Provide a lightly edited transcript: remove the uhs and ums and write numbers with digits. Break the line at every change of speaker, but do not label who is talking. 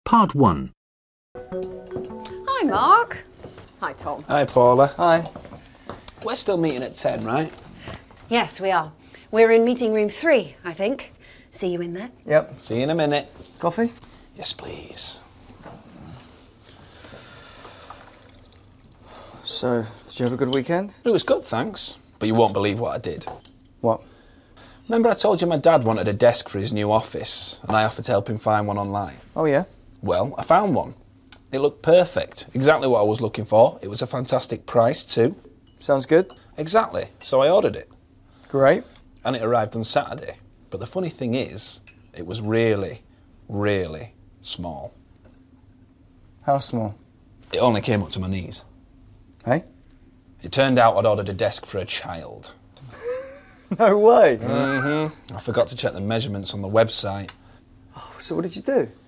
Part 1.
Hi, Mark. Hi, Tom.
Hi, Paula.
Hi.
We're still meeting at 10, right?
Yes, we are. We're in meeting room 3, I think. See you in there.
Yep.
See you in a minute.
Coffee?
Yes, please.
So, did you have a good weekend?
It was good, thanks. But you won't believe what I did.
What?
Remember I told you my dad wanted a desk for his new office, and I offered to help him find one online?
Oh, yeah?
Well, I found one. It looked perfect. Exactly what I was looking for. It was a fantastic price, too.
Sounds good.
Exactly. So I ordered it.
Great.
And it arrived on Saturday. But the funny thing is, it was really, really small.
How small?
It only came up to my knees.
Hey?
It turned out I'd ordered a desk for a child.
No way.
I forgot to check the measurements on the website.
So what did you do?